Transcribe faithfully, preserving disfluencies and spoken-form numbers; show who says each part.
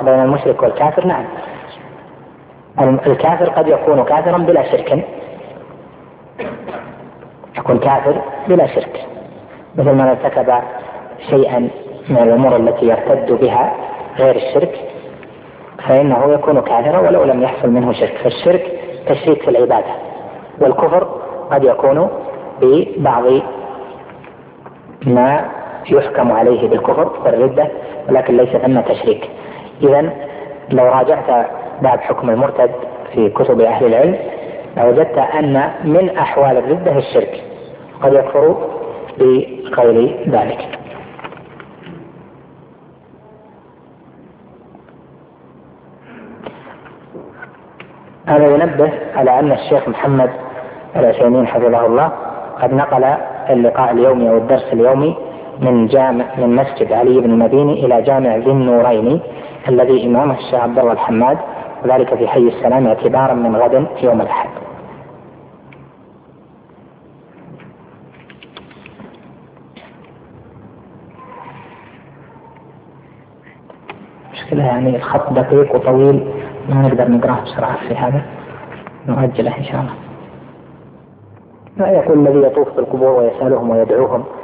Speaker 1: الفرق بين المشرك والكافر؟ نعم، الكافر قد يكون كافرا بلا شرك، يكون كافر بلا شرك، مثل من ارتكب شيئا من الأمور التي يرتد بها غير الشرك فإنه يكون كافرا ولو لم يحصل منه شرك. فالشرك تشريك في العبادة، والكفر قد يكون ببعض ما يحكم عليه بالكفر والردة ولكن ليس ثم تشريك. إذن لو راجعت باب حكم المرتد في كتب أهل العلم لوجدت أن من أحوال الردة الشرك، قد يكفر بغير ذلك. هذا ينبه على أن الشيخ محمد العثيمين حفظه الله قد نقل اللقاء اليومي أو الدرس اليومي من جامع من مسجد علي بن المديني إلى جامع ذي النورين الذي إمامه الشيخ عبد الله الحماد، وذلك في حي السلام اعتبارا من غد يوم الأحد. مشكلة يعني الخط دقيق وطويل ما نقدر نقرأه بسرعة، في هذا نؤجله إن شاء الله. لا يقول الذي يطوف بالقبور ويسألهم ويدعوهم